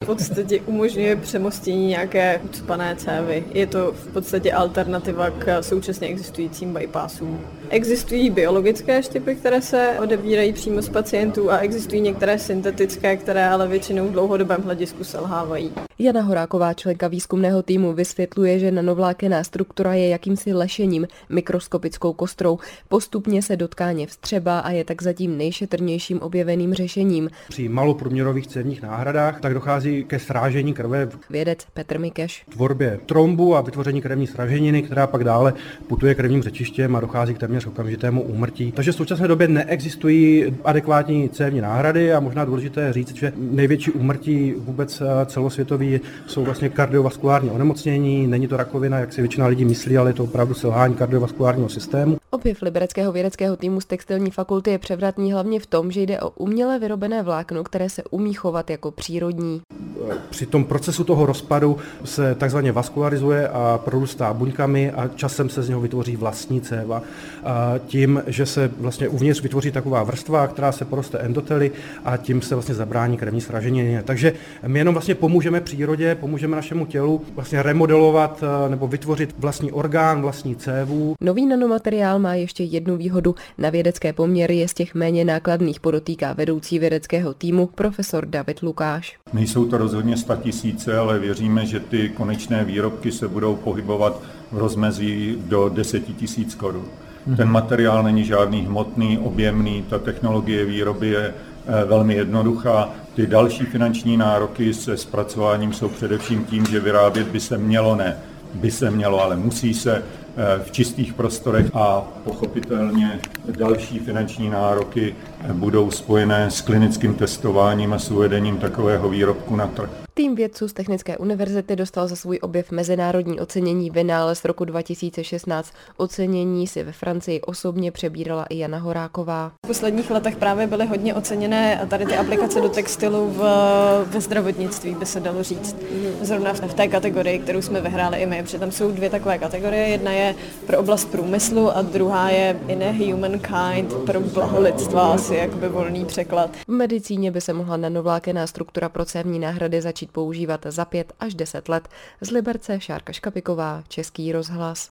V podstatě umožňuje přemostění nějaké ucpané cévy. Je to v podstatě alternativa k současně existujícím bypassům. Existují biologické štěpy, které se odebírají přímo z pacientů a existují některé syntetické, které ale většinou v dlouhodobém hledisku selhávají. Jana Horáková, členka výzkumného týmu, vysvětluje, že nanovlákenná struktura je jakýmsi lešením, mikroskopickou kostrou. Postupně se do tkáně vstřebá a je tak zatím nejšetrnějším objeveným řešením. Při maloprůměrových cévních náhradách tak dochází ke srážení krve. Vědec Petr Mikeš. Tvorbě trombu a vytvoření krevní sraženiny, která pak dále putuje krevním řečištěm a dochází k téměř okamžitému úmrtí. Takže v současné době neexistují adekvátní cévní náhrady a možná důležité říct, že největší úmrtí vůbec celosvětový jsou vlastně kardiovaskulární onemocnění. Není to rakovina, jak si většina lidí myslí, ale je to opravdu selhání kardiovaskulárního systému. Objev libereckého vědeckého týmu z textilní fakulty je převratný hlavně v tom, že jde o uměle vyrobené vlákno, které se umí chovat jako přírodní. Při tom procesu toho rozpadu se takzvaně vaskularizuje a prorůstá buňkami a časem se z něho vytvoří vlastní céva. A tím, že se vlastně uvnitř vytvoří taková vrstva, která se poroste endotely a tím se vlastně zabrání krevní sraženině. Takže my jenom vlastně pomůžeme přírodě, pomůžeme našemu tělu vlastně remodelovat nebo vytvořit vlastní orgán, vlastní cévu. Nový nanomateriál má ještě jednu výhodu. Na vědecké poměry je z těch méně nákladných, podotýká vedoucí vědeckého týmu profesor David Lukáš. Nejsou to rozhodně 100 000, ale věříme, že ty konečné výrobky se budou pohybovat v rozmezí do 10 000 korun. Ten materiál není žádný hmotný, objemný, ta technologie výroby je velmi jednoduchá. Ty další finanční nároky se zpracováním jsou především tím, že vyrábět by se mělo, ale musí se v čistých prostorech a pochopitelně další finanční nároky budou spojené s klinickým testováním a s uvedením takového výrobku na trh. Tým vědců z Technické univerzity dostal za svůj objev mezinárodní ocenění Vynález roku 2016. Ocenění si ve Francii osobně přebírala i Jana Horáková. V posledních letech právě byly hodně oceněné tady ty aplikace do textilu ve zdravotnictví, by se dalo říct. Zrovna v té kategorii, kterou jsme vyhráli i my, protože tam jsou dvě takové kategorie. Jedna je pro oblast průmyslu a druhá je in a humankind pro blaho lidstva, asi jakoby volný překlad. V medicíně by se mohla nanovlákenná struktura pro cévní náhrady začít používat za 5 až 10 let. Z Liberce Šárka Škapiková, Český rozhlas.